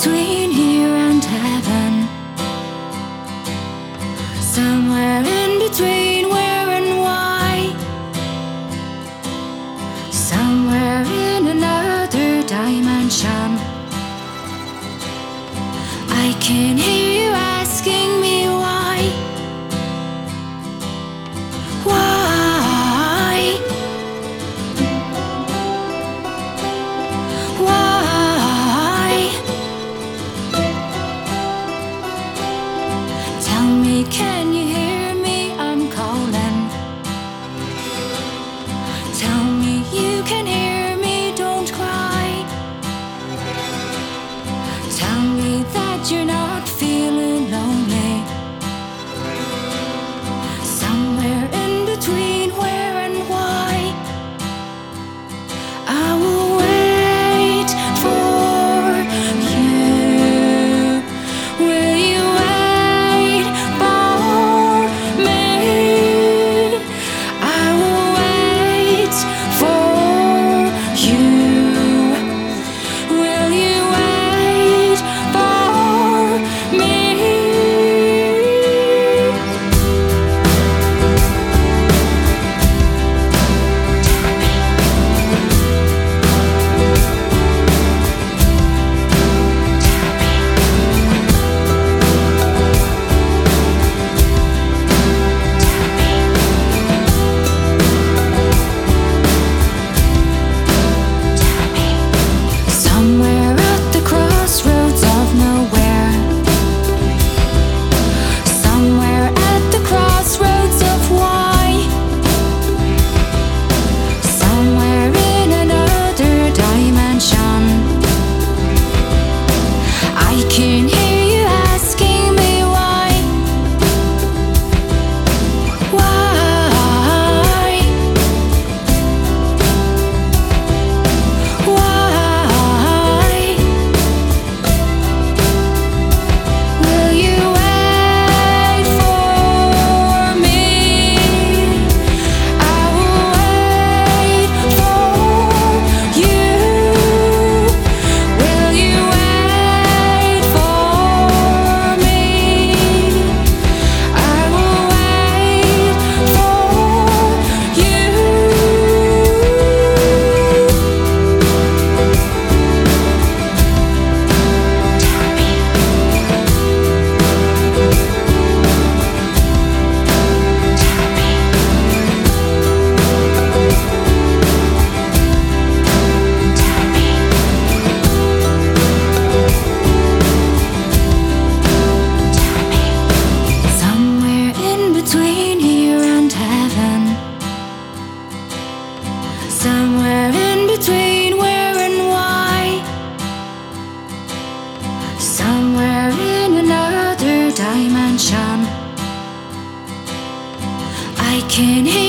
between here and heaven, somewhere in between where and why, somewhere in another dimension. I can hear you asking me why. Why? Why? Tell me, can you hear me? I'm calling. Tell me you can hear me, don't cry. Tell me that you're not feeling lonely, somewhere in between where and why. I will wait for you. Will you wait for me? I will wait for you. Will you wait for me? Somewhere at the crossroads of nowhere, somewhere at the crossroads of why, somewhere in another dimension. I can hear you asking me why. Why? Why? Will you wait for me? I will wait for you. Will you wait for me? I will wait for you. Somewhere in between here and heaven, somewhere in between where and why, somewhere in another dimension. I can hear